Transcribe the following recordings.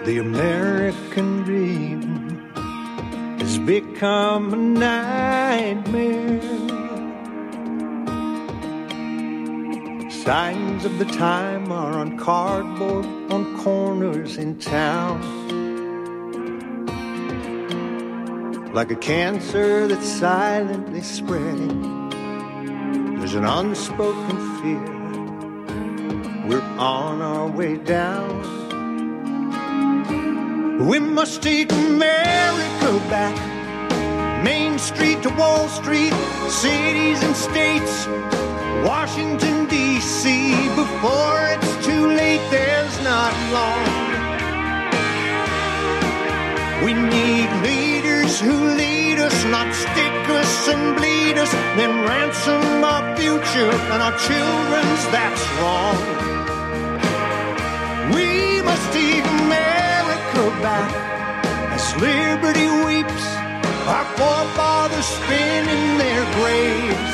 The American dream has become a nightmare. Signs of the time are on cardboard on corners in town. Like a cancer that's silently spreading, there's an unspoken fear. We're on our way down. We must take America back. Main Street to Wall Street, cities and states, Washington, D.C. Before it's too late, there's not long. We need leaders who lead us, not stick us and bleed us, then ransom our future and our children's, that's wrong. We must take America back as liberty weeps, our forefathers spin in their graves.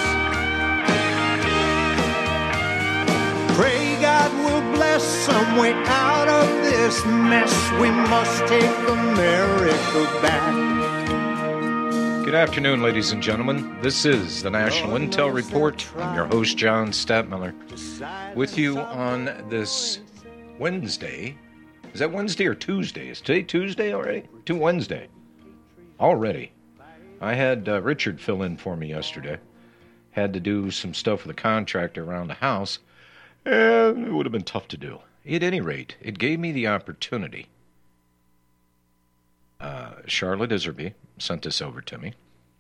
Pray God will bless some way out of this mess. We must take America back. Good afternoon, ladies and gentlemen. This is the National Intel Report. I'm your host, John Stadtmiller, with you on this Wednesday. Is that Wednesday or Tuesday? Is today Tuesday already? Wednesday. Already. I had Richard fill in for me yesterday. Had to do some stuff with a contractor around the house. And it would have been tough to do. At any rate, it gave me the opportunity. Charlotte Iserby sent this over to me.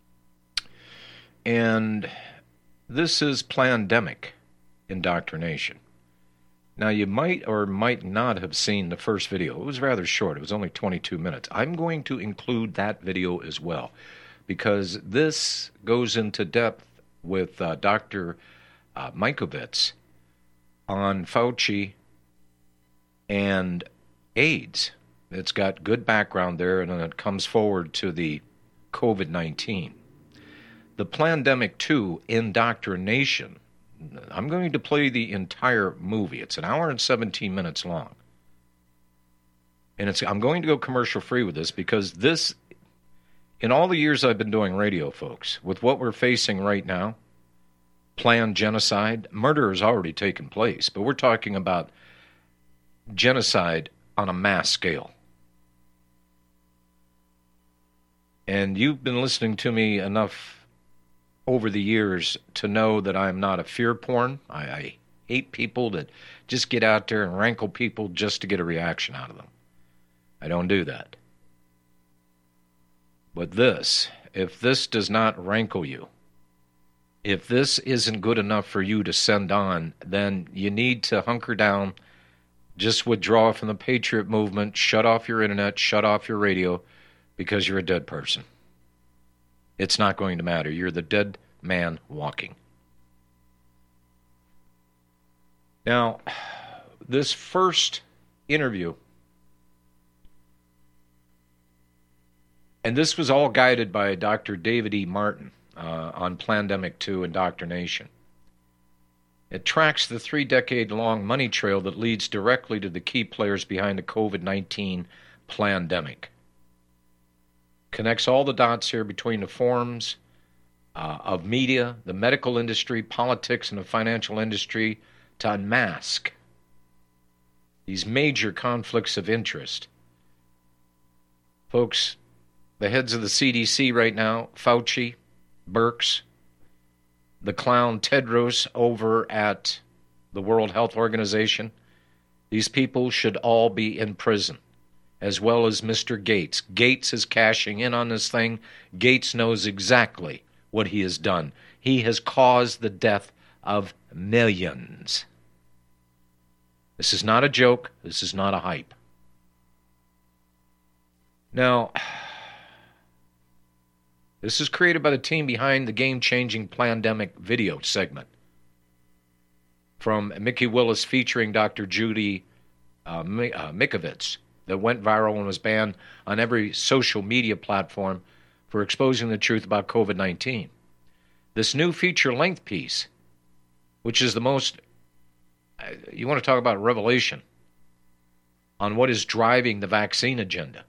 And this is plandemic indoctrination. Now, you might or might not have seen the first video. It was rather short. It was only 22 minutes. I'm going to include that video as well, because this goes into depth with Dr. Mikovits on Fauci and AIDS. It's got good background there, and then it comes forward to the COVID-19. The Plandemic 2 Indoctrination. I'm going to play the entire movie. It's an hour and 17 minutes long. And I'm going to go commercial free with this because this, in all the years I've been doing radio, folks, with what we're facing right now, planned genocide, murder has already taken place, but we're talking about genocide on a mass scale. And you've been listening to me enough over the years to know that I'm not a fear porn. I hate people that just get out there and rankle people just to get a reaction out of them. I don't do that. But this, if this does not rankle you, if this isn't good enough for you to send on, then you need to hunker down, just withdraw from the Patriot movement, shut off your internet, shut off your radio, because you're a dead person. It's not going to matter. You're the dead man walking. Now, this first interview, and this was all guided by Dr. David E. Martin on Plandemic 2 Indoctrination. It tracks the 3-decade-long money trail that leads directly to the key players behind the COVID-19 plandemic. Connects all the dots here between the forms of media, the medical industry, politics, and the financial industry to unmask these major conflicts of interest. Folks, the heads of the CDC right now, Fauci, Birx, the clown Tedros over at the World Health Organization, these people should all be in prison, as well as Mr. Gates. Gates is cashing in on this thing. Gates knows exactly what he has done. He has caused the death of millions. This is not a joke. This is not a hype. Now, this is created by the team behind the game-changing Plandemic video segment from Mickey Willis featuring Dr. Judy Mikovits that went viral and was banned on every social media platform for exposing the truth about COVID-19. This new feature-length piece, which is the most, you want to talk about revelation, on what is driving the vaccine agenda.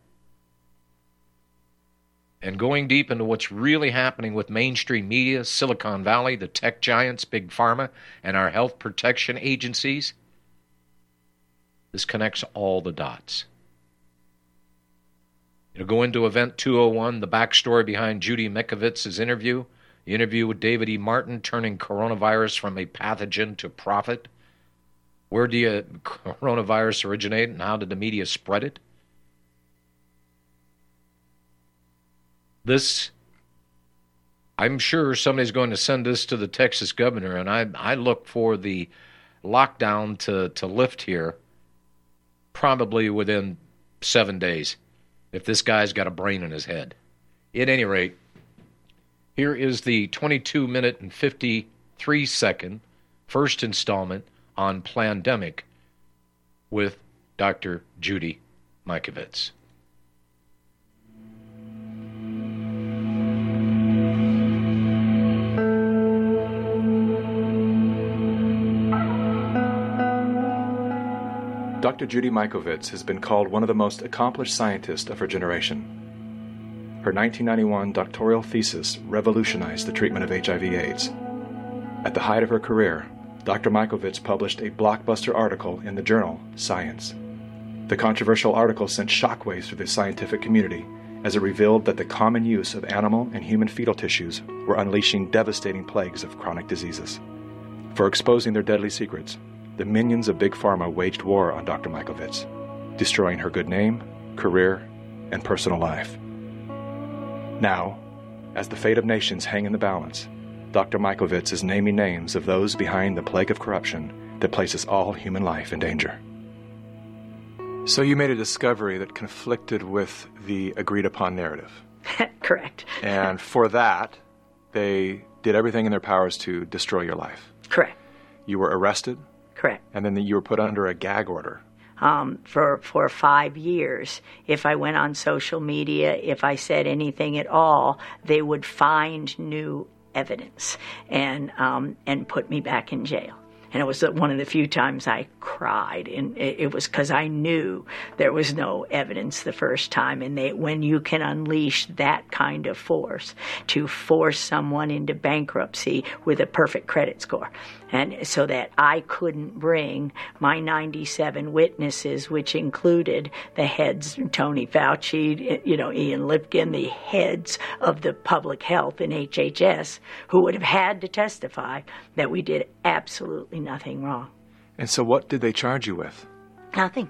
And going deep into what's really happening with mainstream media, Silicon Valley, the tech giants, Big Pharma, and our health protection agencies, this connects all the dots. Go into Event 201, the backstory behind Judy Mikovits's interview, the interview with David E. Martin, turning coronavirus from a pathogen to profit. Where did coronavirus originate and how did the media spread it? This, I'm sure somebody's going to send this to the Texas governor, and I look for the lockdown to lift here probably within 7 days, if this guy's got a brain in his head. At any rate, here is the 22-minute and 53-second first installment on Plandemic with Dr. Judy Mikovits. Dr. Judy Mikovits has been called one of the most accomplished scientists of her generation. Her 1991 doctoral thesis revolutionized the treatment of HIV/AIDS. At the height of her career, Dr. Mikovits published a blockbuster article in the journal Science. The controversial article sent shockwaves through the scientific community as it revealed that the common use of animal and human fetal tissues were unleashing devastating plagues of chronic diseases. For exposing their deadly secrets, the minions of Big Pharma waged war on Dr. Mikovits, destroying her good name, career, and personal life. Now, as the fate of nations hang in the balance, Dr. Mikovits is naming names of those behind the plague of corruption that places all human life in danger. So you made a discovery that conflicted with the agreed-upon narrative. Correct. And for that, they did everything in their powers to destroy your life. Correct. You were arrested. Correct. And then you were put under a gag order. For 5 years. If I went on social media, if I said anything at all, they would find new evidence and put me back in jail. And it was one of the few times I cried, and it was because I knew there was no evidence the first time. And when you can unleash that kind of force to force someone into bankruptcy with a perfect credit score, and so that I couldn't bring my 97 witnesses, which included the heads, Tony Fauci, Ian Lipkin, the heads of the public health in HHS, who would have had to testify that we did absolutely nothing wrong. And so what did they charge you with? Nothing.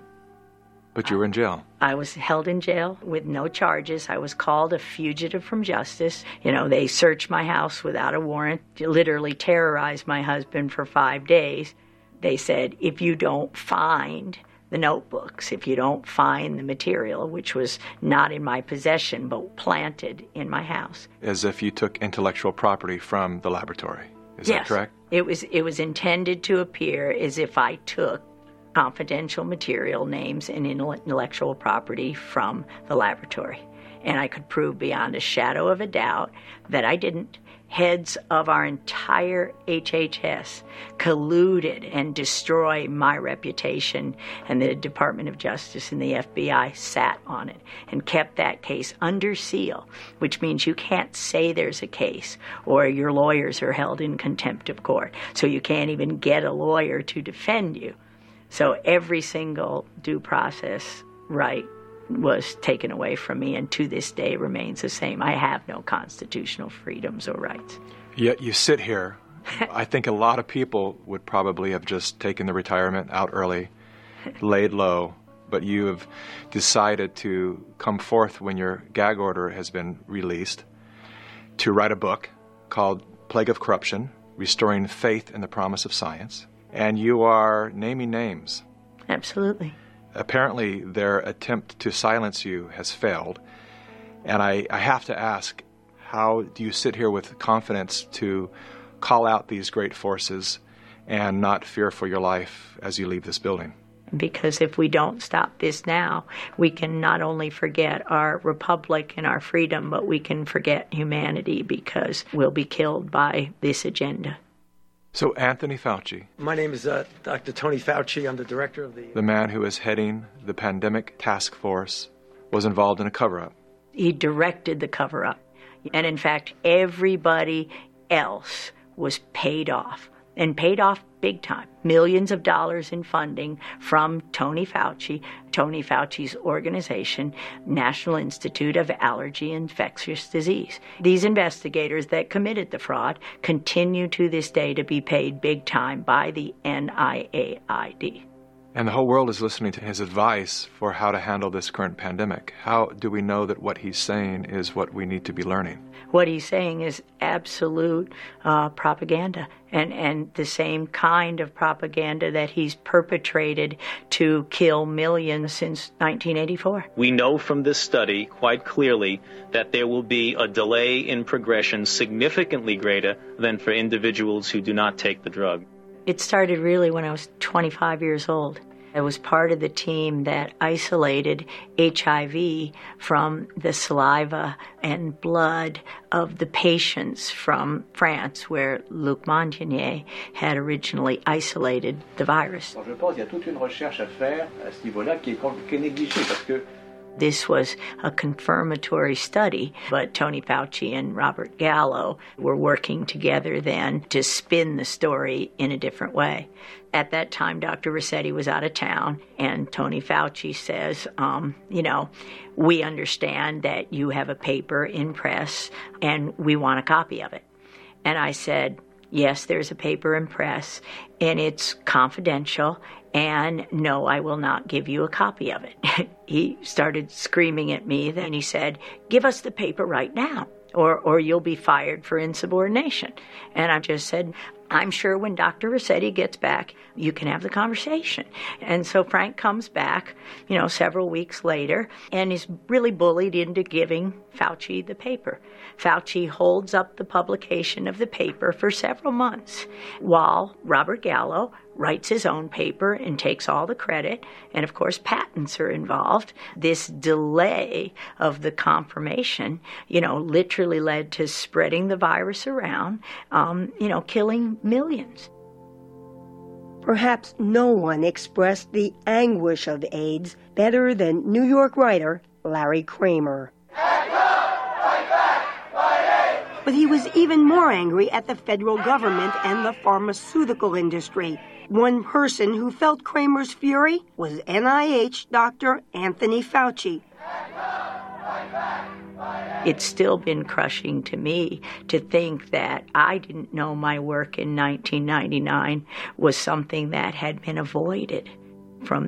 But you were in jail. I was held in jail with no charges. I was called a fugitive from justice. They searched my house without a warrant, literally terrorized my husband for 5 days. They said, if you don't find the notebooks, if you don't find the material, which was not in my possession but planted in my house. As if you took intellectual property from the laboratory. Is that correct? It was intended to appear as if I took confidential material, names, and intellectual property from the laboratory. And I could prove beyond a shadow of a doubt that I didn't. Heads of our entire HHS colluded and destroyed my reputation, and the Department of Justice and the FBI sat on it and kept that case under seal, which means you can't say there's a case, or your lawyers are held in contempt of court. So you can't even get a lawyer to defend you. So every single due process right was taken away from me, and to this day remains the same. I have no constitutional freedoms or rights. Yet you sit here. I think a lot of people would probably have just taken the retirement out early, laid low, but you have decided to come forth when your gag order has been released to write a book called Plague of Corruption, Restoring Faith in the Promise of Science, and you are naming names. Absolutely. Apparently, their attempt to silence you has failed. And I have to ask, how do you sit here with confidence to call out these great forces and not fear for your life as you leave this building? Because if we don't stop this now, we can not only forget our republic and our freedom, but we can forget humanity, because we'll be killed by this agenda. So Anthony Fauci, My name is Dr. Tony Fauci. I'm the director of the man who is heading the pandemic task force, was involved in a cover-up. He directed the cover-up. And in fact, everybody else was paid off, and paid off big time. Millions of dollars in funding from Tony Fauci's organization, National Institute of Allergy and Infectious Disease. These investigators that committed the fraud continue to this day to be paid big time by the NIAID. And the whole world is listening to his advice for how to handle this current pandemic. How do we know that what he's saying is what we need to be learning? What he's saying is absolute propaganda, and the same kind of propaganda that he's perpetrated to kill millions since 1984. We know from this study quite clearly that there will be a delay in progression significantly greater than for individuals who do not take the drug. It started really when I was 25 years old. I was part of the team that isolated HIV from the saliva and blood of the patients from France, where Luc Montagnier had originally isolated the virus. Je pense qu'il y a toute une recherche à faire à ce niveau-là qui est négligée parce que This was a confirmatory study, but Tony Fauci and Robert Gallo were working together then to spin the story in a different way. At that time, Dr. Rossetti was out of town, and Tony Fauci says, we understand that you have a paper in press, and we want a copy of it. And I said, yes, there's a paper in press, and it's confidential, and no, I will not give you a copy of it. He started screaming at me. Then he said, give us the paper right now, or you'll be fired for insubordination. And I just said, I'm sure when Dr. Rossetti gets back, you can have the conversation. And so Frank comes back, several weeks later, and is really bullied into giving Fauci the paper. Fauci holds up the publication of the paper for several months, while Robert Gallo writes his own paper and takes all the credit, and of course patents are involved. This delay of the confirmation, literally led to spreading the virus around, killing millions. Perhaps no one expressed the anguish of AIDS better than New York writer Larry Kramer. But he was even more angry at the federal government and the pharmaceutical industry. One person who felt Kramer's fury was NIH Dr. Anthony Fauci. It's still been crushing to me to think that I didn't know my work in 1999 was something that had been avoided. From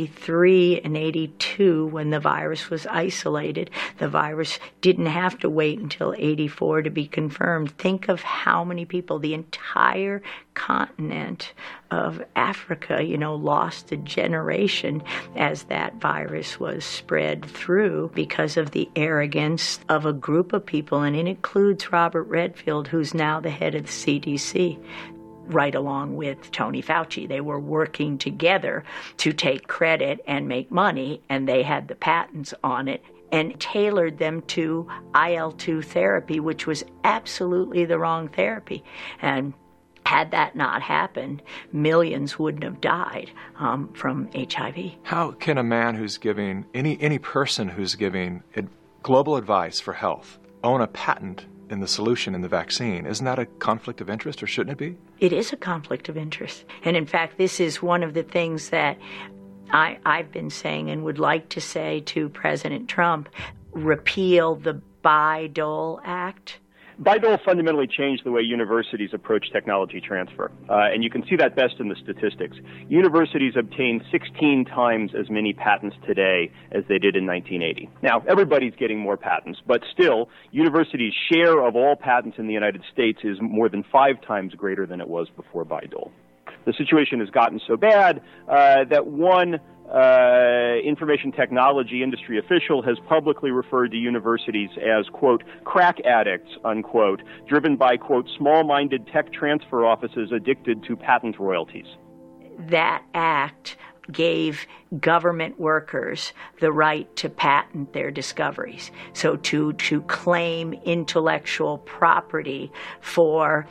83 and 82, when the virus was isolated, the virus didn't have to wait until 84 to be confirmed. Think of how many people, the entire continent of Africa, lost a generation as that virus was spread through because of the arrogance of a group of people, and it includes Robert Redfield, who's now the head of the CDC. Right along with Tony Fauci. They were working together to take credit and make money, and they had the patents on it and tailored them to IL-2 therapy, which was absolutely the wrong therapy. And had that not happened, millions wouldn't have died from HIV. How can a man who's giving, any person who's giving global advice for health, own a patent in the solution in the vaccine? Isn't that a conflict of interest, or shouldn't it be? It is a conflict of interest. And in fact, this is one of the things that I've been saying and would like to say to President Trump: repeal the Bayh-Dole Act. Bayh-Dole fundamentally changed the way universities approach technology transfer, and you can see that best in the statistics. Universities obtain 16 times as many patents today as they did in 1980. Now, everybody's getting more patents, but still, universities' share of all patents in the United States is more than 5 times greater than it was before Bayh-Dole. The situation has gotten so bad that one information technology industry official has publicly referred to universities as, quote, crack addicts, unquote, driven by, quote, small-minded tech transfer offices addicted to patent royalties. That act gave government workers the right to patent their discoveries. So to claim intellectual property for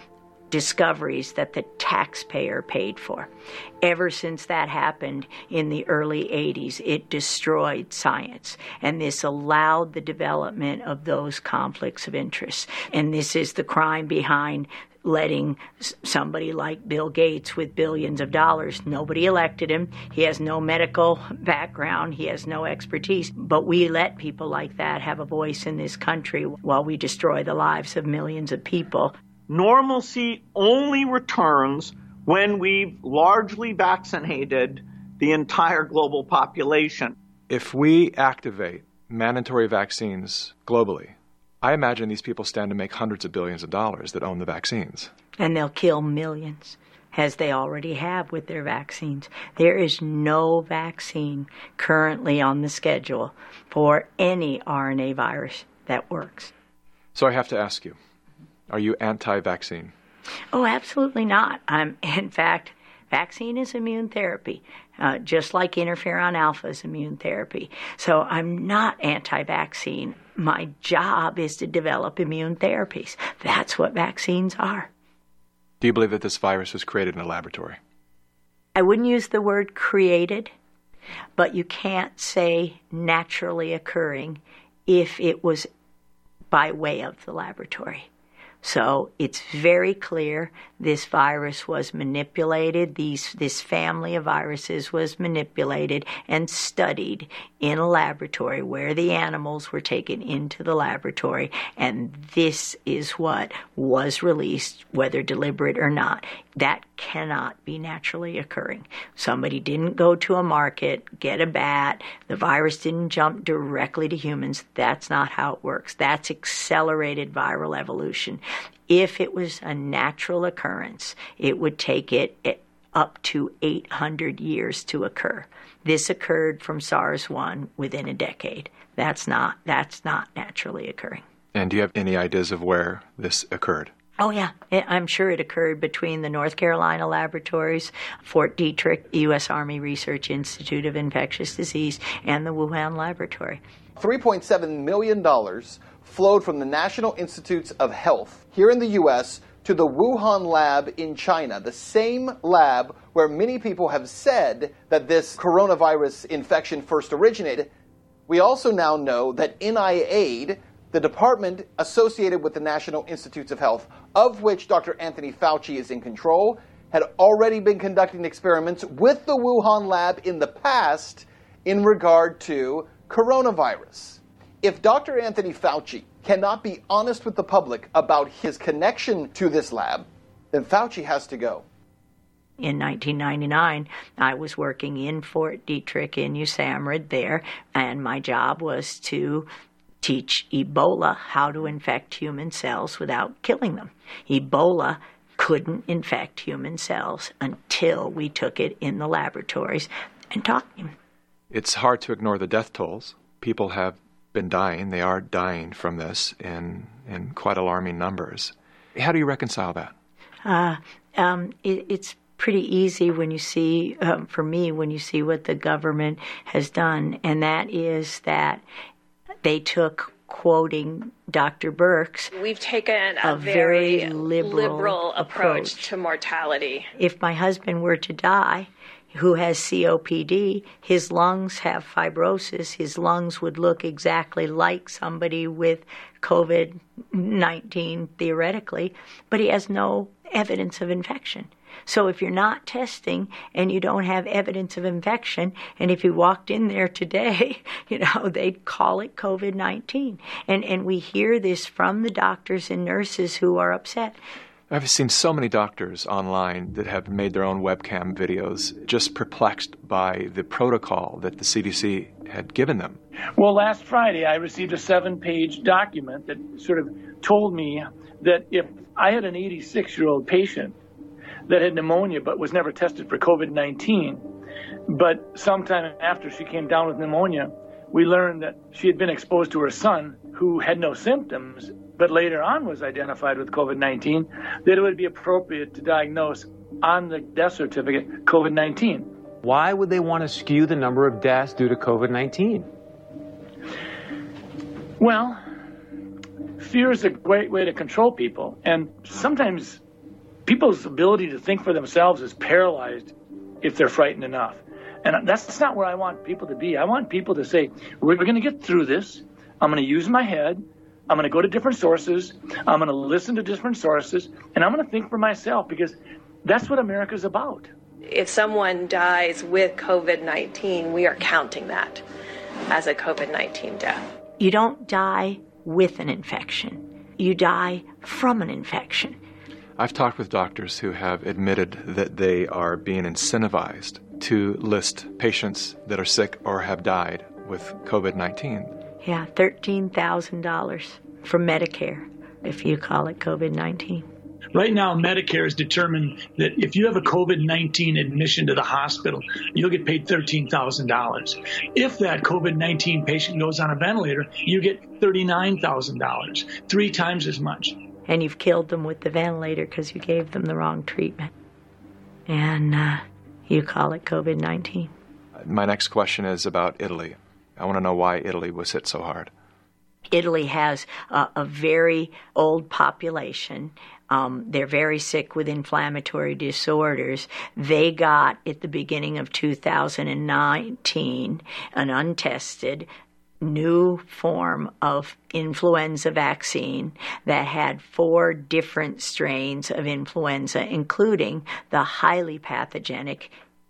discoveries that the taxpayer paid for. Ever since that happened in the early 80s, it destroyed science. And this allowed the development of those conflicts of interest. And this is the crime behind letting somebody like Bill Gates with billions of dollars, nobody elected him, he has no medical background, he has no expertise, but we let people like that have a voice in this country while we destroy the lives of millions of people. Normalcy only returns when we've largely vaccinated the entire global population. If we activate mandatory vaccines globally, I imagine these people stand to make hundreds of billions of dollars that own the vaccines. And they'll kill millions, as they already have with their vaccines. There is no vaccine currently on the schedule for any RNA virus that works. So I have to ask you, are you anti-vaccine? Oh, absolutely not. In fact, vaccine is immune therapy, just like interferon alpha is immune therapy. So I'm not anti-vaccine. My job is to develop immune therapies. That's what vaccines are. Do you believe that this virus was created in a laboratory? I wouldn't use the word created, but you can't say naturally occurring if it was by way of the laboratory. So it's very clear this virus was manipulated, this family of viruses was manipulated and studied in a laboratory where the animals were taken into the laboratory, and this is what was released, whether deliberate or not. That cannot be naturally occurring. Somebody didn't go to a market, get a bat, the virus didn't jump directly to humans. That's not how it works. That's accelerated viral evolution. If it was a natural occurrence, it would take it up to 800 years to occur. This occurred from SARS-1 within a decade. That's not naturally occurring. And do you have any ideas of where this occurred? Oh, yeah. I'm sure it occurred between the North Carolina laboratories, Fort Detrick, U.S. Army Research Institute of Infectious Disease, and the Wuhan laboratory. $3.7 million flowed from the National Institutes of Health here in the U.S. to the Wuhan lab in China, the same lab where many people have said that this coronavirus infection first originated. We also now know that NIAID, the department associated with the National Institutes of Health, of which Dr. Anthony Fauci is in control, had already been conducting experiments with the Wuhan lab in the past in regard to coronavirus. If Dr. Anthony Fauci cannot be honest with the public about his connection to this lab, then Fauci has to go. In 1999, I was working in Fort Detrick in USAMRIID there, and my job was to teach Ebola how to infect human cells without killing them. Ebola couldn't infect human cells until we took it in the laboratories and taught him. It's hard to ignore the death tolls. People have been dying. They are dying from this in quite alarming numbers. How do you reconcile that? It's pretty easy when you see, for me, when you see what the government has done, and that is that they took, quoting Dr. Birx, we've taken a very liberal approach to mortality. If my husband were to die, who has COPD, his lungs have fibrosis, his lungs would look exactly like somebody with COVID-19 theoretically, but he has no evidence of infection. So if you're not testing and you don't have evidence of infection, and if you walked in there today, they'd call it COVID-19. And we hear this from the doctors and nurses who are upset. I've seen so many doctors online that have made their own webcam videos, just perplexed by the protocol that the CDC had given them. Well, last Friday I received a 7-page document that sort of told me that if I had an 86-year-old patient that had pneumonia but was never tested for COVID-19, but sometime after she came down with pneumonia, we learned that she had been exposed to her son who had no symptoms, but later on was identified with COVID-19, that it would be appropriate to diagnose on the death certificate COVID-19. Why would they want to skew the number of deaths due to COVID-19? Well, fear is a great way to control people, and sometimes people's ability to think for themselves is paralyzed if they're frightened enough. And that's not where I want people to be. I want people to say, we're going to get through this. I'm going to use my head. I'm going to go to different sources. I'm going to listen to different sources. And I'm going to think for myself, because that's what America's about. If someone dies with COVID-19, we are counting that as a COVID-19 death. You don't die with an infection. You die from an infection. I've talked with doctors who have admitted that they are being incentivized to list patients that are sick or have died with COVID-19. Yeah, $13,000 from Medicare, if you call it COVID-19. Right now, Medicare has determined that if you have a COVID-19 admission to the hospital, you'll get paid $13,000. If that COVID-19 patient goes on a ventilator, you get $39,000, 3 times as much. And you've killed them with the ventilator because you gave them the wrong treatment. And you call it COVID-19. My next question is about Italy. I want to know why Italy was hit so hard. Italy has a very old population. They're very sick with inflammatory disorders. They got, at the beginning of 2019, an untested new form of influenza vaccine that had 4 different strains of influenza, including the highly pathogenic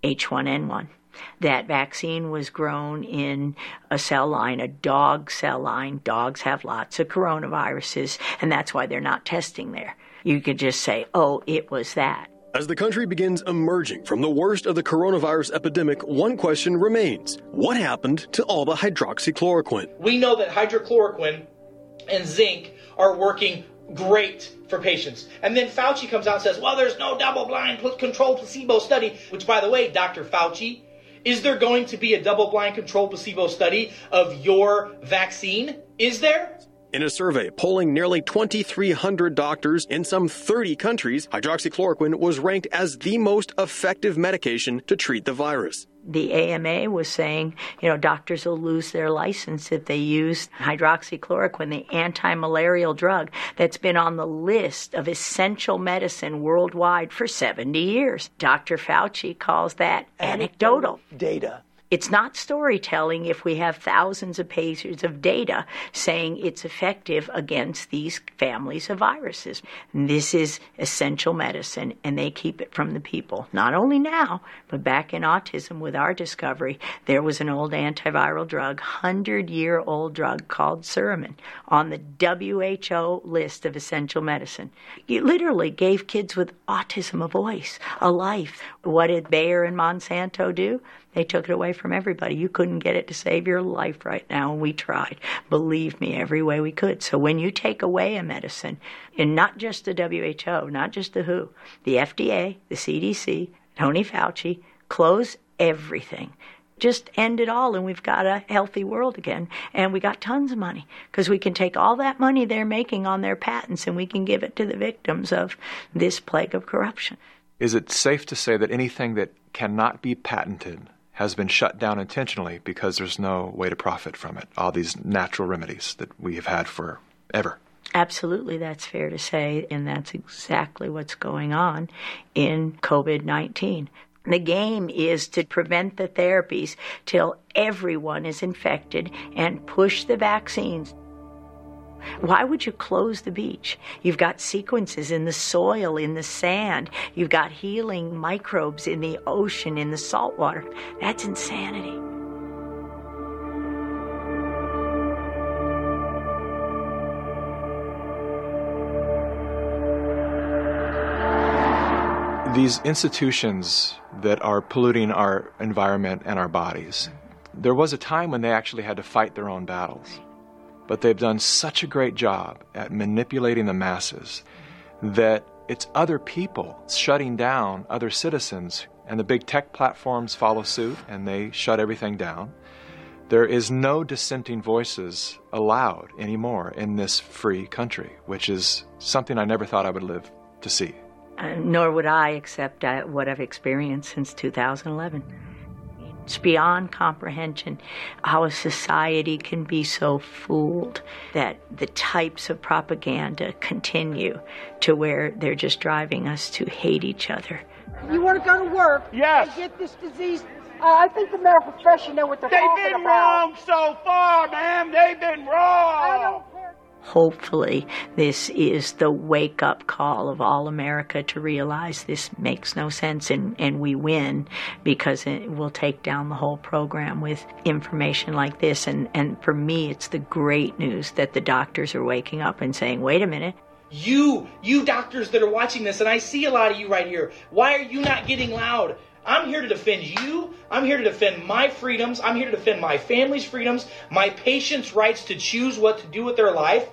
H1N1. That vaccine was grown in a cell line, a dog cell line. Dogs have lots of coronaviruses, and that's why they're not testing there. You could just say, oh, it was that. As the country begins emerging from the worst of the coronavirus epidemic, one question remains. What happened to all the hydroxychloroquine? We know that hydrochloroquine and zinc are working great for patients. And then Fauci comes out and says, well, there's no double-blind controlled placebo study, which, by the way, Dr. Fauci, is there going to be a double-blind controlled placebo study of your vaccine? Is there? In a survey polling nearly 2,300 doctors in some 30 countries, hydroxychloroquine was ranked as the most effective medication to treat the virus. The AMA was saying, doctors will lose their license if they use hydroxychloroquine, the anti-malarial drug that's been on the list of essential medicine worldwide for 70 years. Dr. Fauci calls that anecdotal data. It's not storytelling if we have thousands of pages of data saying it's effective against these families of viruses. And this is essential medicine, and they keep it from the people. Not only now, but back in autism with our discovery, there was an old antiviral drug, 100-year-old drug called Suramin, on the WHO list of essential medicine. It literally gave kids with autism a voice, a life. What did Bayer and Monsanto do? They took it away from everybody. You couldn't get it to save your life right now, and we tried. Believe me, every way we could. So when you take away a medicine, and not just the WHO, not just the WHO, the FDA, the CDC, Tony Fauci, close everything. Just end it all, and we've got a healthy world again, and we got tons of money, because we can take all that money they're making on their patents, and we can give it to the victims of this plague of corruption. Is it safe to say that anything that cannot be patented has been shut down intentionally because there's no way to profit from it, all these natural remedies that we have had forever? Absolutely, that's fair to say, and that's exactly what's going on in COVID-19. The game is to prevent the therapies till everyone is infected and push the vaccines. Why would you close the beach? You've got sequences in the soil, in the sand. You've got healing microbes in the ocean, in the salt water. That's insanity. These institutions that are polluting our environment and our bodies, there was a time when they actually had to fight their own battles. But they've done such a great job at manipulating the masses that it's other people shutting down other citizens, and the big tech platforms follow suit and they shut everything down. There is no dissenting voices allowed anymore in this free country, which is something I never thought I would live to see. Nor would I, except what I've experienced since 2011. It's beyond comprehension how a society can be so fooled that the types of propaganda continue to where they're just driving us to hate each other. You want to go to work and get this disease? I think the medical profession know what they're talking about. They've been wrong so far, ma'am. They've been wrong. Hopefully, this is the wake-up call of all America to realize this makes no sense, and we win because it will take down the whole program with information like this. And for me, it's the great news that the doctors are waking up and saying, wait a minute. You doctors that are watching this, and I see a lot of you right here, why are you not getting loud? I'm here to defend you. I'm here to defend my freedoms. I'm here to defend my family's freedoms, my patients' rights to choose what to do with their life.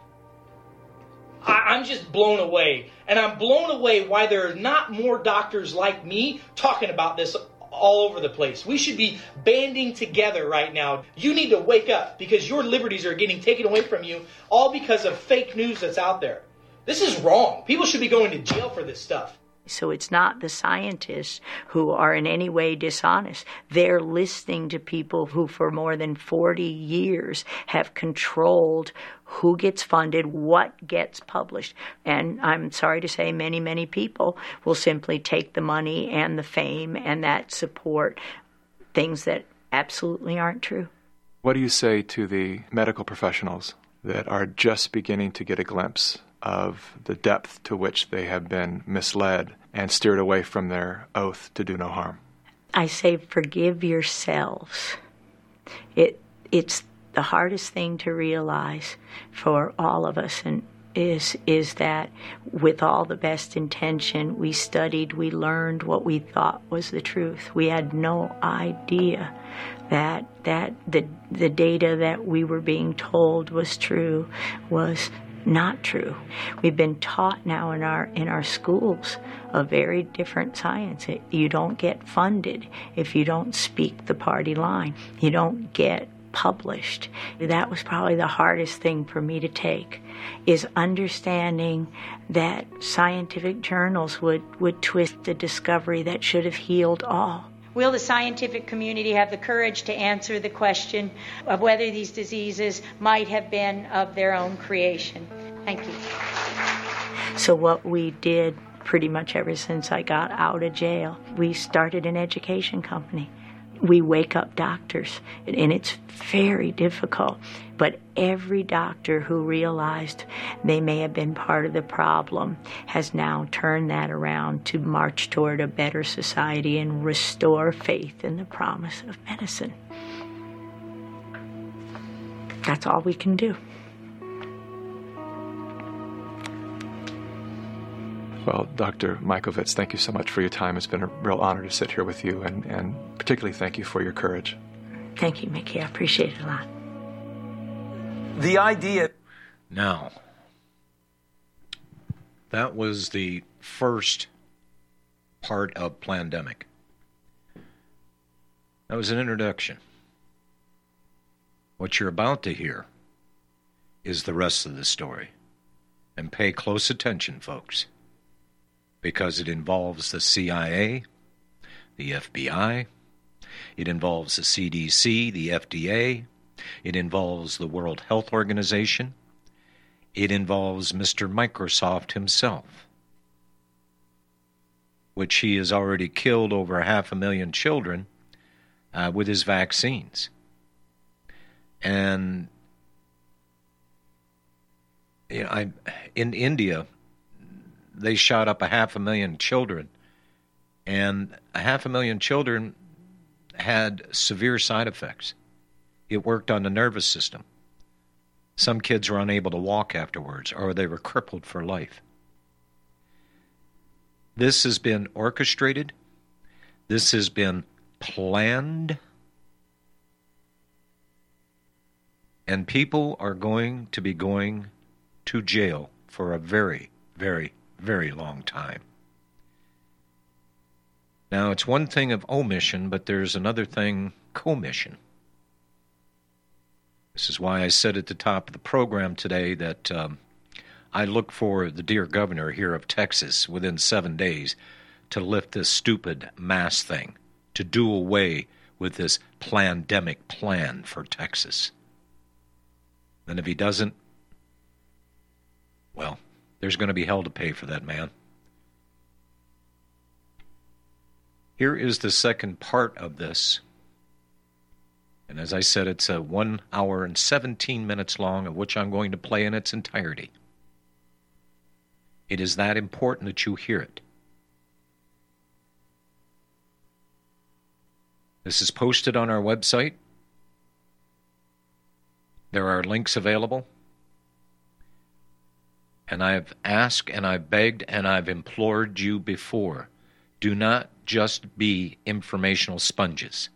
I'm just blown away. And I'm blown away why there are not more doctors like me talking about this all over the place. We should be banding together right now. You need to wake up because your liberties are getting taken away from you all because of fake news that's out there. This is wrong. People should be going to jail for this stuff. So it's not the scientists who are in any way dishonest. They're listening to people who for more than 40 years have controlled who gets funded, what gets published. And I'm sorry to say many, many people will simply take the money and the fame and that support things that absolutely aren't true. What do you say to the medical professionals that are just beginning to get a glimpse of the depth to which they have been misled and steered away from their oath to do no harm? I say forgive yourselves. It's the hardest thing to realize for all of us, and is that with all the best intention, we studied, we learned what we thought was the truth. We had no idea that the data that we were being told was true was not true. We've been taught now in our schools a very different science. You don't get funded if you don't speak the party line. You don't get published. That was probably the hardest thing for me to take, is understanding that scientific journals would twist a discovery that should have healed all. Will the scientific community have the courage to answer the question of whether these diseases might have been of their own creation? Thank you. So what we did pretty much ever since I got out of jail, we started an education company. We wake up doctors, and it's very difficult. But every doctor who realized they may have been part of the problem has now turned that around to march toward a better society and restore faith in the promise of medicine. That's all we can do. Well, Dr. Mikovits, thank you so much for your time. It's been a real honor to sit here with you, and particularly thank you for your courage. Thank you, Mickey. I appreciate it a lot. The idea... Now, that was the first part of Plandemic. That was an introduction. What you're about to hear is the rest of the story. And pay close attention, folks, because it involves the CIA, the FBI, it involves the CDC, the FDA, it involves the World Health Organization, it involves Mr. Microsoft himself, which he has already killed over 500,000 children with his vaccines. And you know, in India, they shot up 500,000 children, and 500,000 children had severe side effects. It worked on the nervous system. Some kids were unable to walk afterwards, or they were crippled for life. This has been orchestrated. This has been planned. And people are going to be going to jail for a very, very, very long time. Now, it's one thing of omission, but there's another thing, commission. This is why I said at the top of the program today that I look for the dear governor here of Texas within 7 days to lift this stupid mask thing, to do away with this plandemic plan for Texas. And if he doesn't, well, there's going to be hell to pay for that man. Here is the second part of this. And as I said, it's a 1 hour and 17 minutes long, of which I'm going to play in its entirety. It is that important that you hear it. This is posted on our website. There are links available. And I've asked and I've begged and I've implored you before, do not just be informational sponges.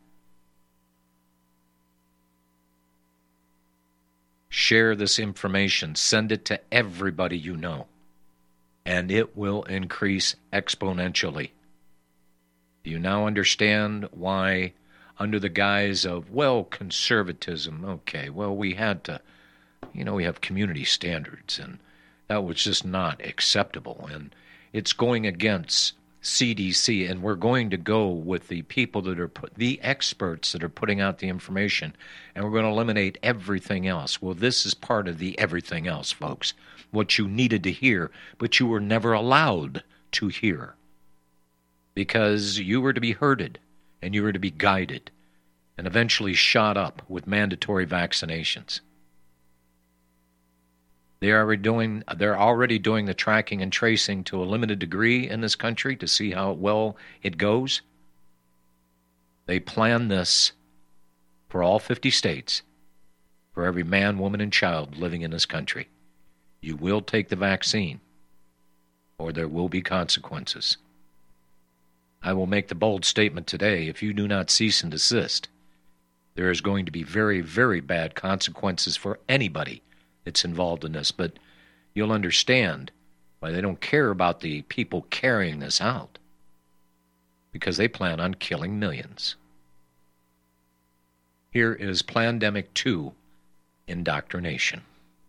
Share this information. Send it to everybody you know. And it will increase exponentially. Do you now understand why, under the guise of, well, conservatism, okay, well, we had to, we have community standards, and that was just not acceptable. And it's going against CDC, and we're going to go with the people that are the experts that are putting out the information, and we're going to eliminate everything else. Well, this is part of the everything else, folks. What you needed to hear, but you were never allowed to hear, because you were to be herded, and you were to be guided, and eventually shot up with mandatory vaccinations. They're already doing the tracking and tracing to a limited degree in this country to see how well it goes. They plan this for all 50 states, for every man, woman, and child living in this country. You will take the vaccine, or there will be consequences. I will make the bold statement today, if you do not cease and desist, there is going to be very, very bad consequences for anybody that's involved in this. But you'll understand why they don't care about the people carrying this out, because they plan on killing millions. Here is Plandemic 2, Indoctrination.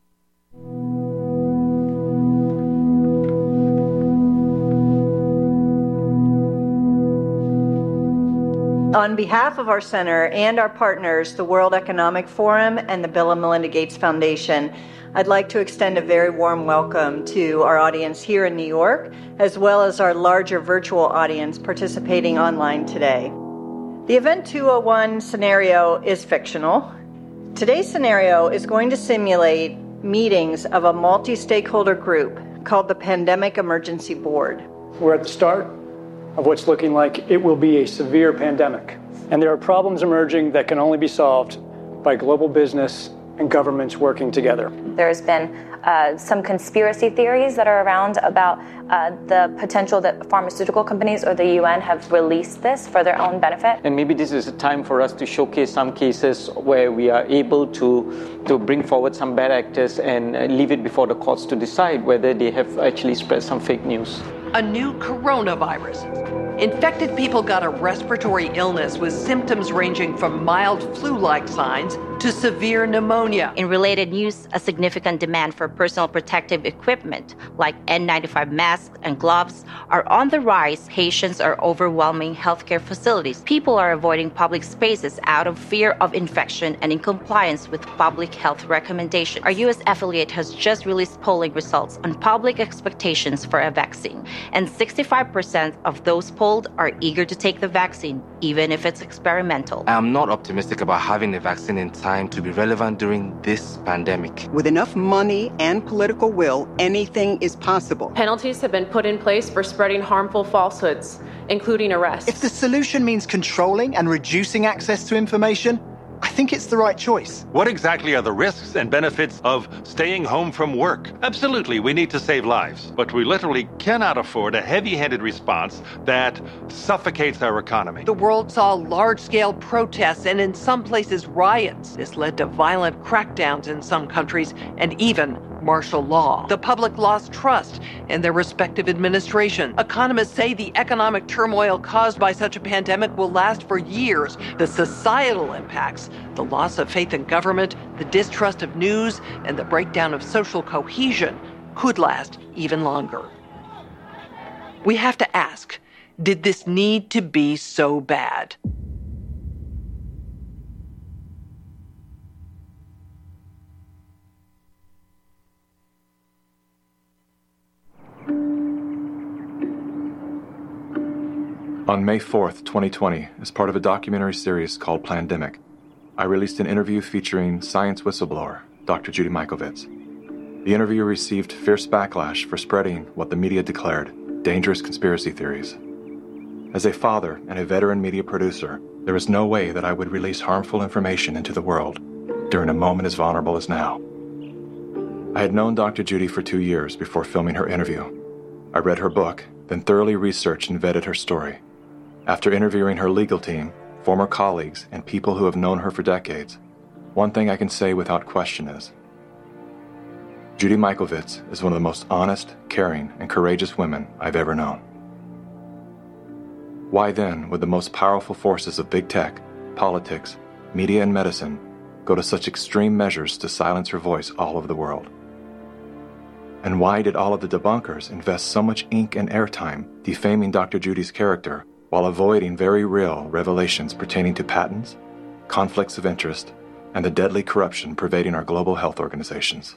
On behalf of our center and our partners, the World Economic Forum and the Bill and Melinda Gates Foundation, I'd like to extend a very warm welcome to our audience here in New York, as well as our larger virtual audience participating online today. The Event 201 scenario is fictional. Today's scenario is going to simulate meetings of a multi-stakeholder group called the Pandemic Emergency Board. We're at the start of what's looking like it will be a severe pandemic. And there are problems emerging that can only be solved by global business and governments working together. There's been some conspiracy theories that are around about the potential that pharmaceutical companies or the UN have released this for their own benefit. And maybe this is a time for us to showcase some cases where we are able to bring forward some bad actors and leave it before the courts to decide whether they have actually spread some fake news. A new coronavirus. Infected people got a respiratory illness with symptoms ranging from mild flu-like signs to severe pneumonia. In related news, a significant demand for personal protective equipment like N95 masks and gloves are on the rise. Patients are overwhelming healthcare facilities. People are avoiding public spaces out of fear of infection and in compliance with public health recommendations. Our U.S. affiliate has just released polling results on public expectations for a vaccine, and 65% of those polled are eager to take the vaccine, even if it's experimental. I'm not optimistic about having the vaccine in time to be relevant during this pandemic. With enough money and political will, anything is possible. Penalties have been put in place for spreading harmful falsehoods, including arrests. If the solution means controlling and reducing access to information, I think it's the right choice. What exactly are the risks and benefits of staying home from work? Absolutely, we need to save lives, but we literally cannot afford a heavy-handed response that suffocates our economy. The world saw large-scale protests and in some places riots. This led to violent crackdowns in some countries and even martial law. The public lost trust in their respective administrations. Economists say the economic turmoil caused by such a pandemic will last for years. The societal impacts, the loss of faith in government, the distrust of news, and the breakdown of social cohesion could last even longer. We have to ask, did this need to be so bad? On May 4th, 2020, as part of a documentary series called Plandemic, I released an interview featuring science whistleblower, Dr. Judy Mikovits. The interview received fierce backlash for spreading what the media declared dangerous conspiracy theories. As a father and a veteran media producer, there was no way that I would release harmful information into the world during a moment as vulnerable as now. I had known Dr. Judy for 2 years before filming her interview. I read her book, then thoroughly researched and vetted her story. After interviewing her legal team, former colleagues, and people who have known her for decades, one thing I can say without question is, Judy Mikovits is one of the most honest, caring, and courageous women I've ever known. Why then would the most powerful forces of big tech, politics, media, and medicine go to such extreme measures to silence her voice all over the world? And why did all of the debunkers invest so much ink and airtime defaming Dr. Judy's character while avoiding very real revelations pertaining to patents, conflicts of interest, and the deadly corruption pervading our global health organizations?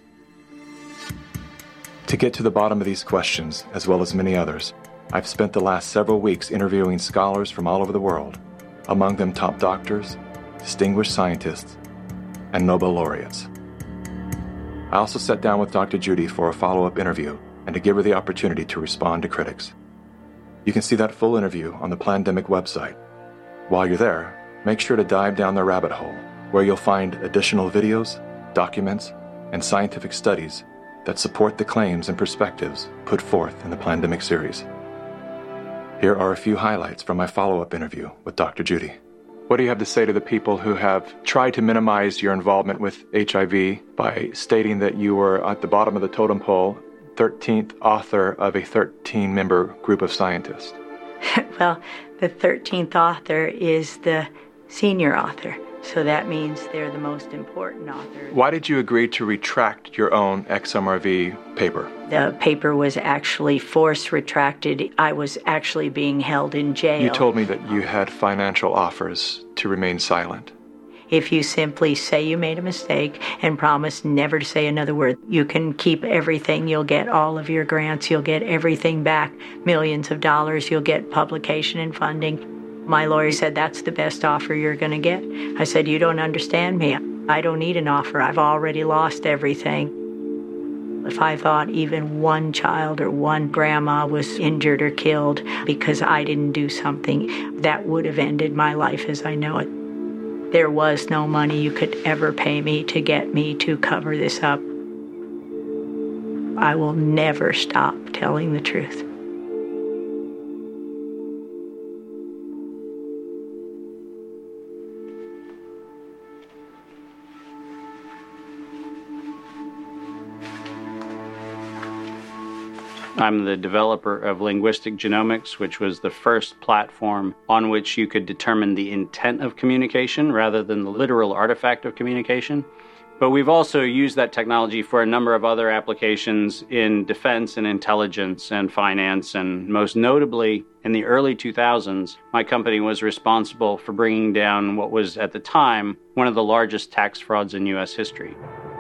To get to the bottom of these questions, as well as many others, I've spent the last several weeks interviewing scholars from all over the world, among them top doctors, distinguished scientists, and Nobel laureates. I also sat down with Dr. Judy for a follow-up interview and to give her the opportunity to respond to critics. You can see that full interview on the Plandemic website. While you're there, make sure to dive down the rabbit hole, where you'll find additional videos, documents, and scientific studies that support the claims and perspectives put forth in the Plandemic series. Here are a few highlights from my follow-up interview with Dr. Judy. What do you have to say to the people who have tried to minimize your involvement with HIV by stating that you were at the bottom of the totem pole, 13th author of a 13-member group of scientists? Well, the 13th author is the senior author, so that means they're the most important author. Why did you agree to retract your own XMRV paper? The paper was actually force retracted. I was actually being held in jail. You told me that you had financial offers to remain silent. If you simply say you made a mistake and promise never to say another word, you can keep everything. You'll get all of your grants. You'll get everything back, millions of dollars. You'll get publication and funding. My lawyer said, that's the best offer you're going to get. I said, you don't understand me. I don't need an offer. I've already lost everything. If I thought even one child or one grandma was injured or killed because I didn't do something, that would have ended my life as I know it. There was no money you could ever pay me to get me to cover this up. I will never stop telling the truth. I'm the developer of Linguistic Genomics, which was the first platform on which you could determine the intent of communication rather than the literal artifact of communication. But we've also used that technology for a number of other applications in defense and intelligence and finance, and most notably, in the early 2000s, my company was responsible for bringing down what was, at the time, one of the largest tax frauds in U.S. history.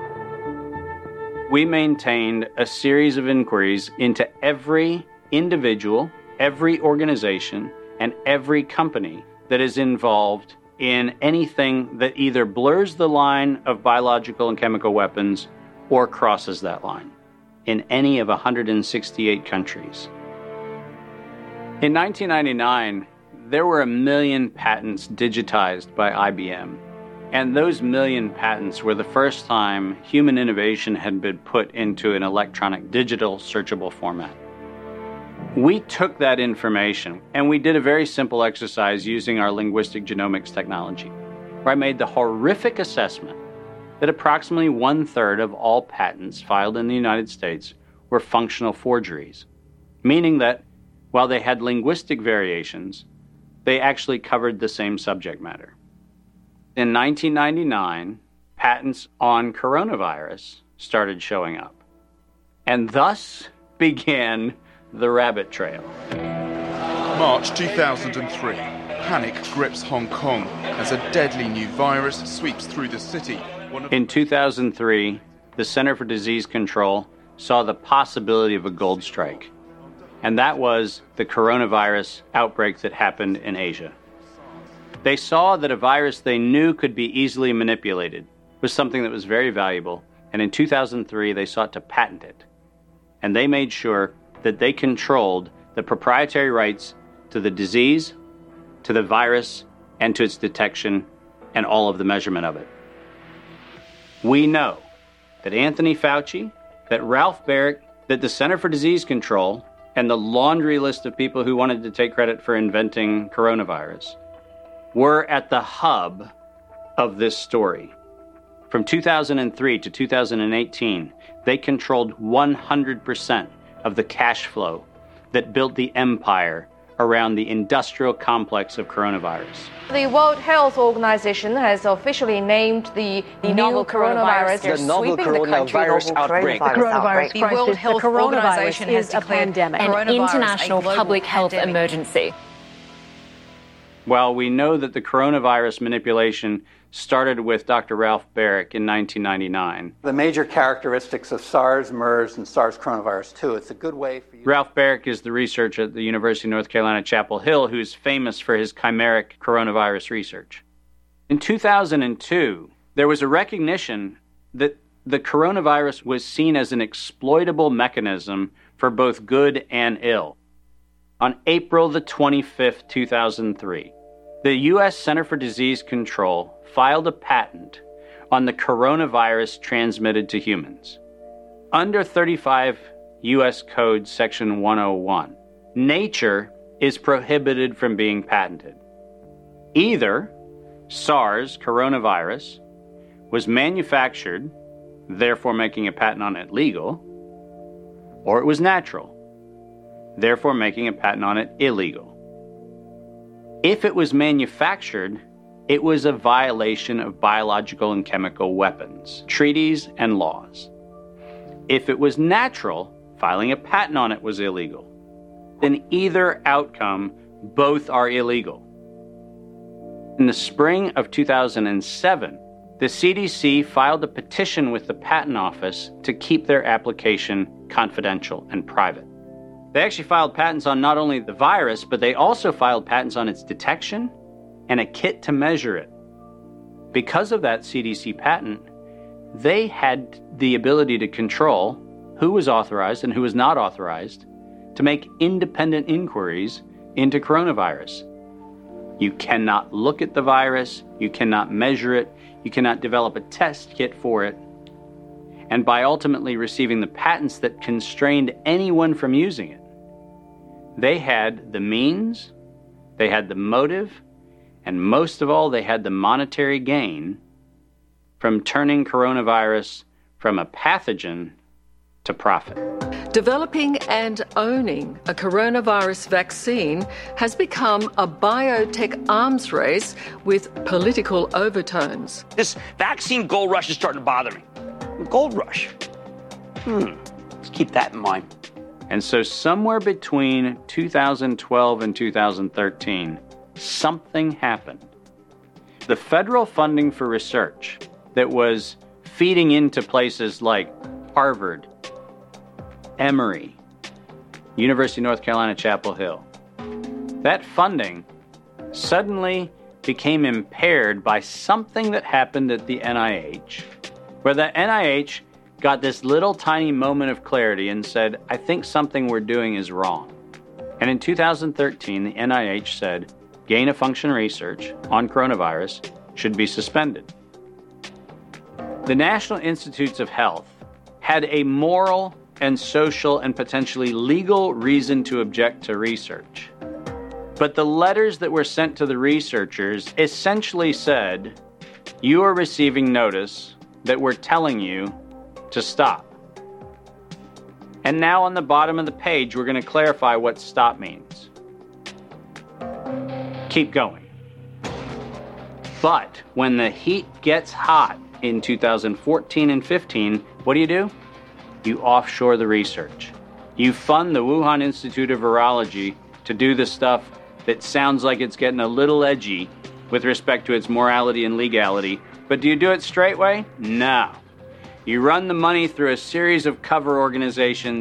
We maintained a series of inquiries into every individual, every organization, and every company that is involved in anything that either blurs the line of biological and chemical weapons or crosses that line in any of 168 countries. In 1999, there were 1 million patents digitized by IBM. And those 1 million patents were the first time human innovation had been put into an electronic digital searchable format. We took that information and we did a very simple exercise using our linguistic genomics technology, where I made the horrific assessment that approximately 1/3 of all patents filed in the United States were functional forgeries, meaning that while they had linguistic variations, they actually covered the same subject matter. In 1999, patents on coronavirus started showing up. And thus began the rabbit trail. March 2003. Panic grips Hong Kong as a deadly new virus sweeps through the city. In 2003, the Center for Disease Control saw the possibility of a gold strike. and that was the coronavirus outbreak that happened in Asia. They saw that a virus they knew could be easily manipulated was something that was very valuable, and in 2003 they sought to patent it. And they made sure that they controlled the proprietary rights to the disease, to the virus, and to its detection, and all of the measurement of it. We know that Anthony Fauci, that Ralph Baric, that the Center for Disease Control, and the laundry list of people who wanted to take credit for inventing coronavirus were at the hub of this story. From 2003 to 2018, they controlled 100% of the cash flow that built the empire around the industrial complex of coronavirus. The World Health Organization has officially named the novel coronavirus the novel coronavirus outbreak. The coronavirus The World Health Organization has declared an international public health emergency. While we know that the coronavirus manipulation started with Dr. Ralph Baric in 1999. The major characteristics of SARS, MERS, and SARS coronavirus 2. It's a good way for you. Ralph Baric is the researcher at the University of North Carolina, Chapel Hill, who's famous for his chimeric coronavirus research. In 2002, there was a recognition that the coronavirus was seen as an exploitable mechanism for both good and ill. On April the 25th, 2003, the U.S. Center for Disease Control filed a patent on the coronavirus transmitted to humans. Under 35 U.S. Code Section 101, nature is prohibited from being patented. Either SARS coronavirus was manufactured, therefore making a patent on it legal, or it was natural, therefore making a patent on it illegal. If it was manufactured, it was a violation of biological and chemical weapons, treaties, and laws. If it was natural, filing a patent on it was illegal. In either outcome, both are illegal. In the spring of 2007, the CDC filed a petition with the Patent Office to keep their application confidential and private. They actually filed patents on not only the virus, but they also filed patents on its detection and a kit to measure it. Because of that CDC patent, they had the ability to control who was authorized and who was not authorized to make independent inquiries into coronavirus. You cannot look at the virus, you cannot measure it, you cannot develop a test kit for it. And by ultimately receiving the patents that constrained anyone from using it, they had the means, they had the motive, and most of all, they had the monetary gain from turning coronavirus from a pathogen to profit. Developing and owning a coronavirus vaccine has become a biotech arms race with political overtones. This vaccine gold rush is starting to bother me. Gold rush. Let's keep that in mind. And so somewhere between 2012 and 2013, something happened. The federal funding for research that was feeding into places like Harvard, Emory, University of North Carolina, Chapel Hill, that funding suddenly became impaired by something that happened at the NIH, where the NIH got this little tiny moment of clarity and said, I think something we're doing is wrong. And in 2013, the NIH said, gain-of-function research on coronavirus should be suspended. The National Institutes of Health had a moral and social and potentially legal reason to object to research. But the letters that were sent to the researchers essentially said, you are receiving notice that we're telling you to stop. And now on the bottom of the page, we're going to clarify what stop means. Keep going. But when the heat gets hot in 2014 and 15, what do? You offshore the research. You fund the Wuhan Institute of Virology to do the stuff that sounds like it's getting a little edgy with respect to its morality and legality. But do you do it straight way? No. You run the money through a series of cover organizations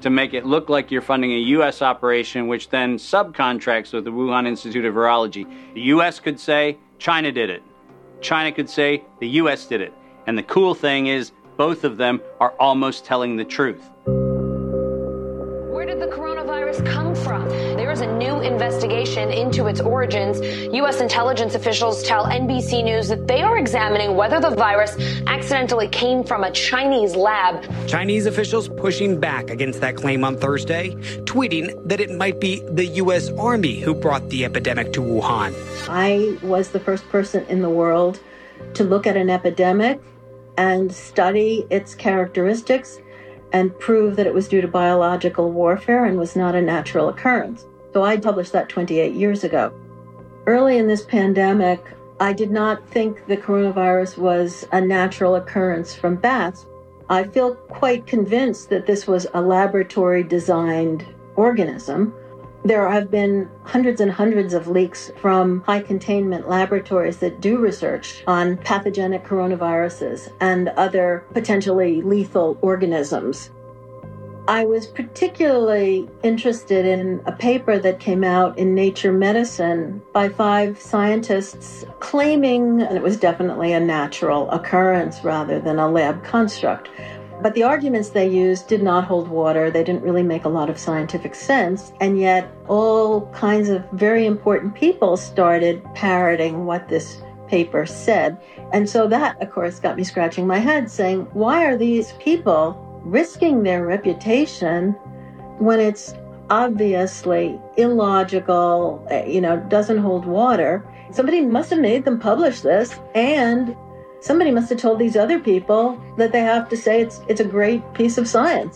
to make it look like you're funding a U.S. operation, which then subcontracts with the Wuhan Institute of Virology. The U.S. could say China did it. China could say the U.S. did it. And the cool thing is both of them are almost telling the truth. Where did the coronavirus come from? There is a new investigation into its origins. U.S. intelligence officials tell NBC News that they are examining whether the virus accidentally came from a Chinese lab. Chinese officials pushing back against that claim on Thursday, tweeting that it might be the U.S. Army who brought the epidemic to Wuhan. I was the first person in the world to look at an epidemic and study its characteristics and prove that it was due to biological warfare and was not a natural occurrence. So I published that 28 years ago. Early in this pandemic, I did not think the coronavirus was a natural occurrence from bats. I feel quite convinced that this was a laboratory-designed organism. There have been hundreds and hundreds of leaks from high-containment laboratories that do research on pathogenic coronaviruses and other potentially lethal organisms. I was particularly interested in a paper that came out in Nature Medicine by 5 scientists claiming, and it was definitely a natural occurrence rather than a lab construct, but the arguments they used did not hold water. They didn't really make a lot of scientific sense. And yet all kinds of very important people started parroting what this paper said. And so that, of course, got me scratching my head saying, why are these people risking their reputation when it's obviously illogical, doesn't hold water? Somebody must have made them publish this, and somebody must have told these other people that they have to say it's a great piece of science.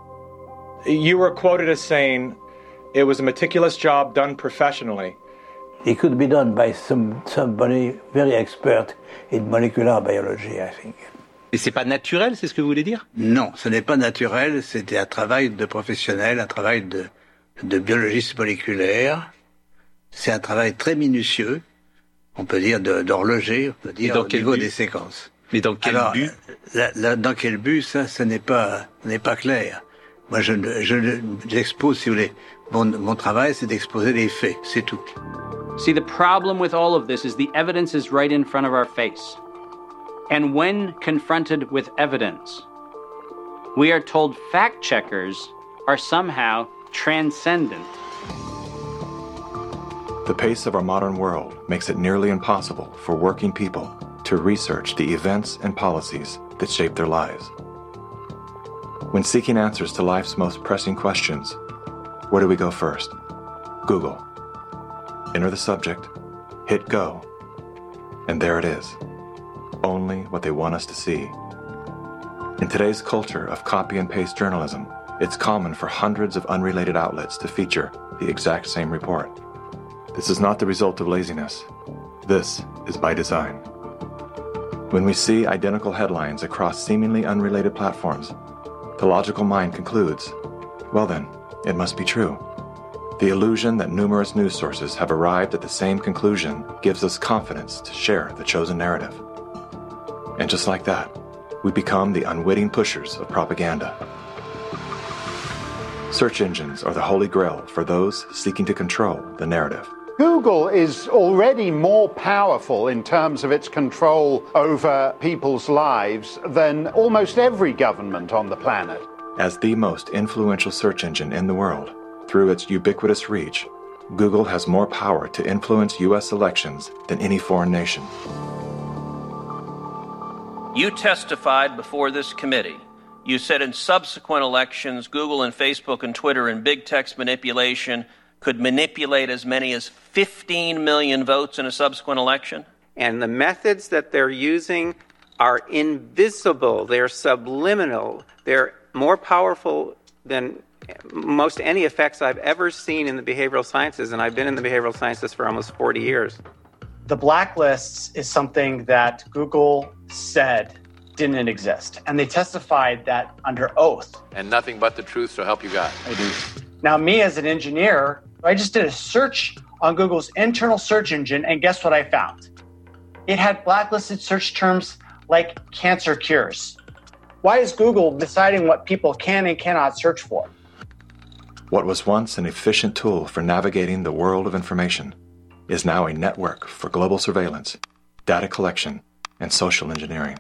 You were quoted as saying it was a meticulous job done professionally. It could be done by somebody very expert in molecular biology, I think. Et c'est pas naturel, c'est ce que vous voulez dire? Non, ce n'est pas naturel, c'était un travail de professionnel, un travail de biologiste moléculaire. C'est un travail très minutieux. On peut dire d'horloger, on peut dire au niveau des séquences. Mais dans quel but? Dans quel but, ça n'est pas clair. Moi, j'expose, si vous voulez, mon travail, c'est d'exposer les faits, c'est tout. See, the problem with all of this is the evidence is right in front of our face. And when confronted with evidence, we are told fact checkers are somehow transcendent. The pace of our modern world makes it nearly impossible for working people to research the events and policies that shape their lives. When seeking answers to life's most pressing questions, where do we go first? Google. Enter the subject, hit go, and there it is. Only what they want us to see. In today's culture of copy and paste journalism, it's common for hundreds of unrelated outlets to feature the exact same report. This is not the result of laziness. This is by design. When we see identical headlines across seemingly unrelated platforms, the logical mind concludes, well then, it must be true. The illusion that numerous news sources have arrived at the same conclusion gives us confidence to share the chosen narrative. And just like that, we become the unwitting pushers of propaganda. Search engines are the holy grail for those seeking to control the narrative. Google is already more powerful in terms of its control over people's lives than almost every government on the planet. As the most influential search engine in the world, through its ubiquitous reach, Google has more power to influence U.S. elections than any foreign nation. You testified before this committee. You said in subsequent elections, Google and Facebook and Twitter and big text manipulation could manipulate as many as 15 million votes in a subsequent election? And the methods that they're using are invisible. They're subliminal. They're more powerful than most any effects I've ever seen in the behavioral sciences, and I've been in the behavioral sciences for almost 40 years. The blacklists is something that Google said didn't exist, and they testified that under oath. And nothing but the truth, so help you God. I do. Now, me as an engineer, I just did a search on Google's internal search engine, and guess what I found? It had blacklisted search terms like cancer cures. Why is Google deciding what people can and cannot search for? What was once an efficient tool for navigating the world of information is now a network for global surveillance, data collection, and social engineering.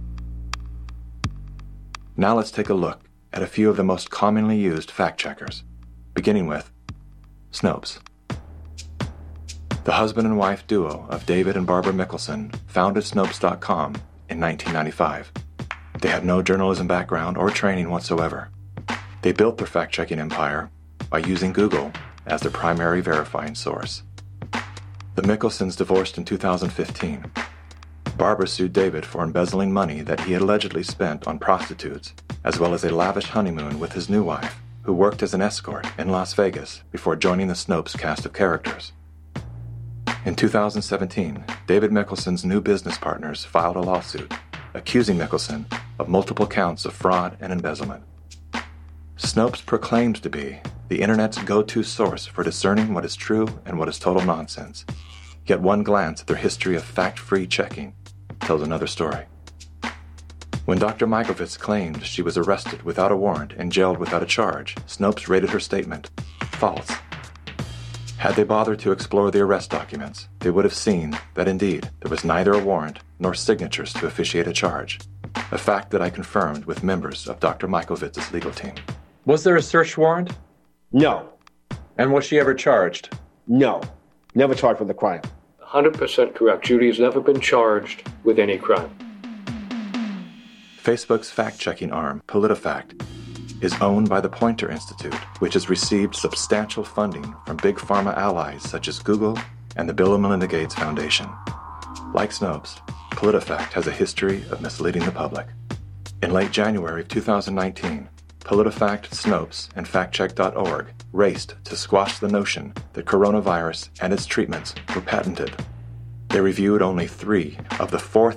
Now let's take a look at a few of the most commonly used fact-checkers, beginning with Snopes. The husband and wife duo of David and Barbara Mickelson founded Snopes.com in 1995. They had no journalism background or training whatsoever. They built their fact-checking empire by using Google as their primary verifying source. The Mickelsons divorced in 2015. Barbara sued David for embezzling money that he had allegedly spent on prostitutes, as well as a lavish honeymoon with his new wife, who worked as an escort in Las Vegas before joining the Snopes cast of characters. In 2017, David Mickelson's new business partners filed a lawsuit accusing Mickelson of multiple counts of fraud and embezzlement. Snopes proclaims to be the internet's go-to source for discerning what is true and what is total nonsense. Yet one glance at their history of fact-free checking tells another story. When Dr. Mikovits claimed she was arrested without a warrant and jailed without a charge, Snopes rated her statement false. Had they bothered to explore the arrest documents, they would have seen that indeed there was neither a warrant nor signatures to officiate a charge, a fact that I confirmed with members of Dr. Mikovits' legal team. Was there a search warrant? No. And was she ever charged? No. Never charged with a crime. 100% correct. Judy has never been charged with any crime. Facebook's fact-checking arm, PolitiFact, is owned by the Poynter Institute, which has received substantial funding from big pharma allies such as Google and the Bill and Melinda Gates Foundation. Like Snopes, PolitiFact has a history of misleading the public. In late January of 2019, PolitiFact, Snopes, and FactCheck.org raced to squash the notion that coronavirus and its treatments were patented. They reviewed only 3 of the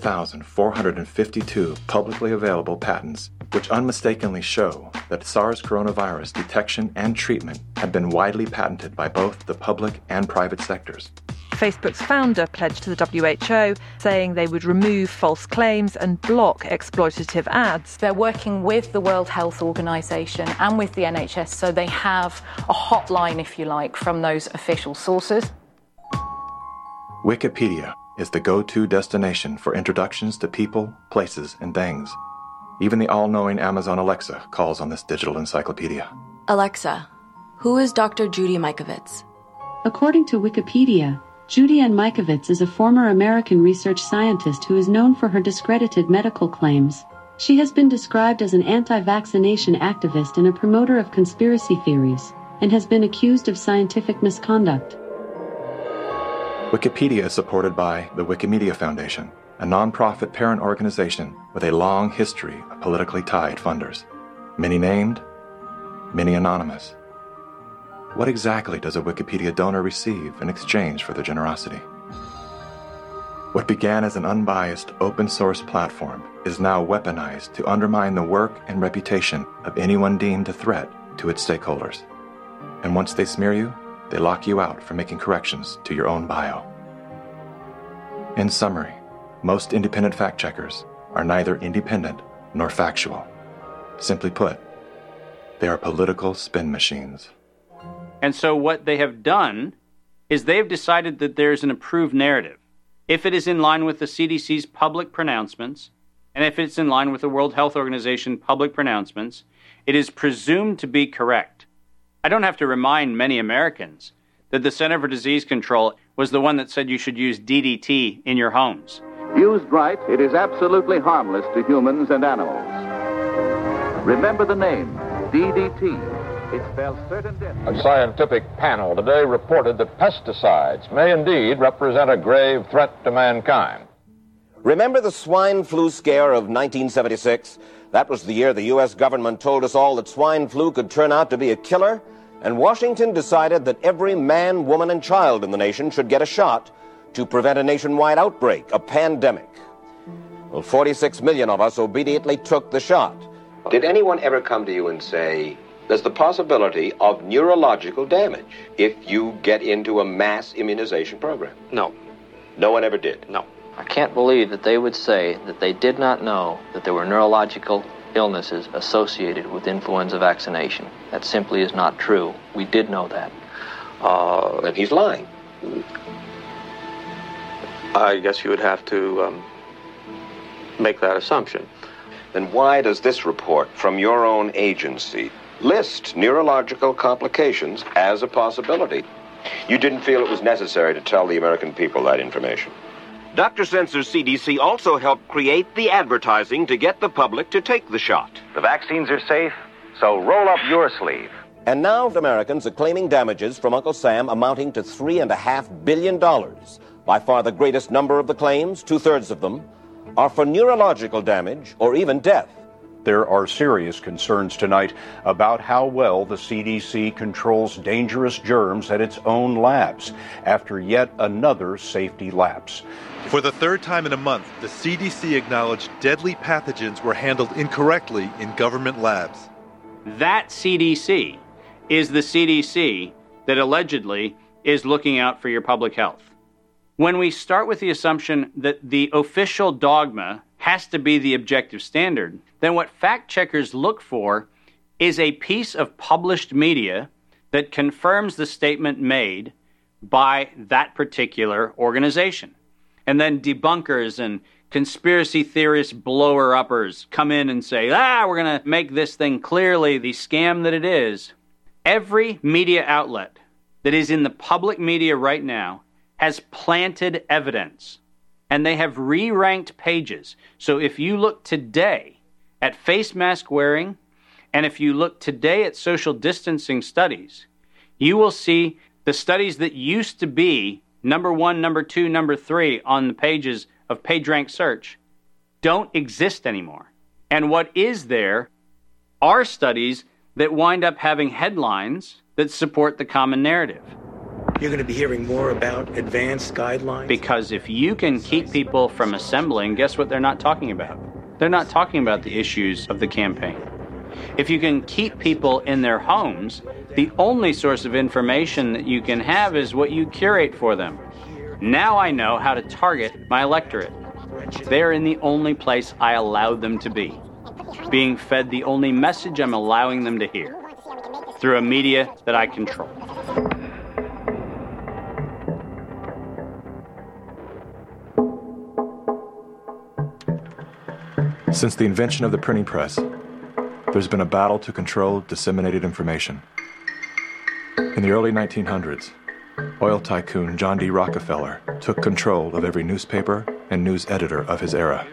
4,452 publicly available patents, which unmistakably show that SARS coronavirus detection and treatment had been widely patented by both the public and private sectors. Facebook's founder pledged to the WHO, saying they would remove false claims and block exploitative ads. They're working with the World Health Organization and with the NHS, so they have a hotline, if you like, from those official sources. Wikipedia is the go-to destination for introductions to people, places, and things. Even the all-knowing Amazon Alexa calls on this digital encyclopedia. Alexa, who is Dr. Judy Mikovits? According to Wikipedia, Judy Ann Mikovits is a former American research scientist who is known for her discredited medical claims. She has been described as an anti-vaccination activist and a promoter of conspiracy theories, and has been accused of scientific misconduct. Wikipedia is supported by the Wikimedia Foundation, a non-profit parent organization with a long history of politically tied funders. Many named, many anonymous. What exactly does a Wikipedia donor receive in exchange for their generosity? What began as an unbiased open-source platform is now weaponized to undermine the work and reputation of anyone deemed a threat to its stakeholders. And once they smear you, they lock you out for making corrections to your own bio. In summary, most independent fact-checkers are neither independent nor factual. Simply put, they are political spin machines. And so what they have done is they've decided that there's an approved narrative. If it is in line with the CDC's public pronouncements, and if it's in line with the World Health Organization public pronouncements, it is presumed to be correct. I don't have to remind many Americans that the Center for Disease Control was the one that said you should use DDT in your homes. Used right, it is absolutely harmless to humans and animals. Remember the name, DDT. It spells certain death. A scientific panel today reported that pesticides may indeed represent a grave threat to mankind. Remember the swine flu scare of 1976? That was the year the U.S. government told us all that swine flu could turn out to be a killer, and Washington decided that every man, woman, and child in the nation should get a shot to prevent a nationwide outbreak, a pandemic. Well, 46 million of us obediently took the shot. Did anyone ever come to you and say, there's the possibility of neurological damage if you get into a mass immunization program? No. No one ever did? No. I can't believe that they would say that they did not know that there were neurological illnesses associated with influenza vaccination. That simply is not true. We did know that. Then he's lying. I guess you would have to make that assumption. Then why does this report from your own agency list neurological complications as a possibility? You didn't feel it was necessary to tell the American people that information. Dr. Sensor's CDC also helped create the advertising to get the public to take the shot. The vaccines are safe, so roll up your sleeve. And now Americans are claiming damages from Uncle Sam amounting to $3.5 billion. By far the greatest number of the claims, 2/3 of them, are for neurological damage or even death. There are serious concerns tonight about how well the CDC controls dangerous germs at its own labs after yet another safety lapse. For the third time in a month, the CDC acknowledged deadly pathogens were handled incorrectly in government labs. That CDC is the CDC that allegedly is looking out for your public health. When we start with the assumption that the official dogma has to be the objective standard, then what fact checkers look for is a piece of published media that confirms the statement made by that particular organization. And then debunkers and conspiracy theorist blower-uppers come in and say, we're going to make this thing clearly the scam that it is. Every media outlet that is in the public media right now has planted evidence, and they have re-ranked pages. So if you look today at face mask wearing, and if you look today at social distancing studies, you will see the studies that used to be number 1, number 2, number 3 on the pages of PageRank Search don't exist anymore. And what is there are studies that wind up having headlines that support the common narrative. You're going to be hearing more about advanced guidelines? Because if you can keep people from assembling, guess what they're not talking about? They're not talking about the issues of the campaign. If you can keep people in their homes, the only source of information that you can have is what you curate for them. Now I know how to target my electorate. They're in the only place I allowed them to be, being fed the only message I'm allowing them to hear, through a media that I control. Since the invention of the printing press, there's been a battle to control disseminated information. In the early 1900s, oil tycoon John D. Rockefeller took control of every newspaper and news editor of his era.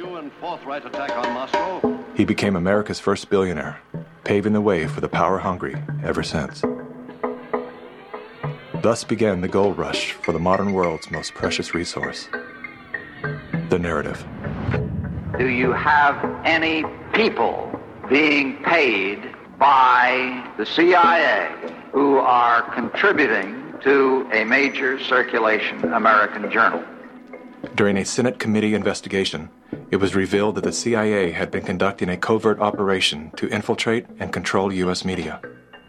He became America's first billionaire, paving the way for the power-hungry ever since. Thus began the gold rush for the modern world's most precious resource, the narrative. Do you have any people being paid by the CIA who are contributing to a major circulation American journal? During a Senate committee investigation, it was revealed that the CIA had been conducting a covert operation to infiltrate and control U.S. media.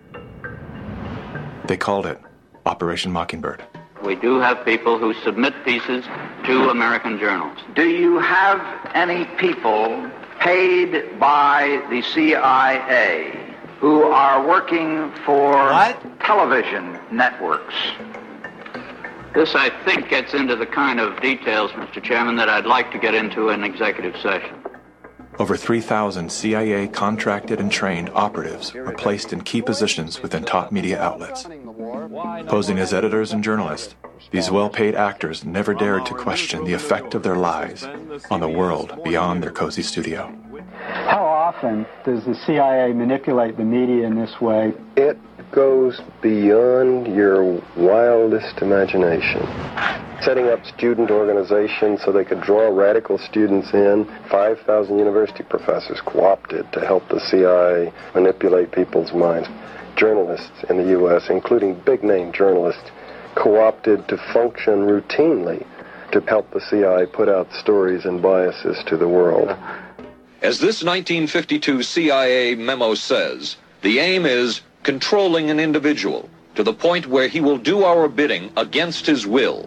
They called it Operation Mockingbird. We do have people who submit pieces to American journals. Do you have any people paid by the CIA who are working for television networks? This, I think, gets into the kind of details, Mr. Chairman, that I'd like to get into in executive session. Over 3,000 CIA contracted and trained operatives were placed in key positions within top media outlets. Posing as editors and journalists, these well-paid actors never dared to question the effect of their lives on the world beyond their cozy studio. How often does the CIA manipulate the media in this way? It goes beyond your wildest imagination. Setting up student organizations so they could draw radical students in. 5,000 university professors co-opted to help the CIA manipulate people's minds. Journalists in the U.S., including big-name journalists, co-opted to function routinely to help the CIA put out stories and biases to the world. As this 1952 CIA memo says, the aim is controlling an individual to the point where he will do our bidding against his will.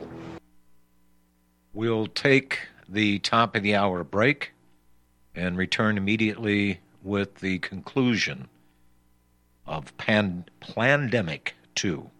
We'll take the top of the hour break and return immediately with the conclusion of Plandemic 2.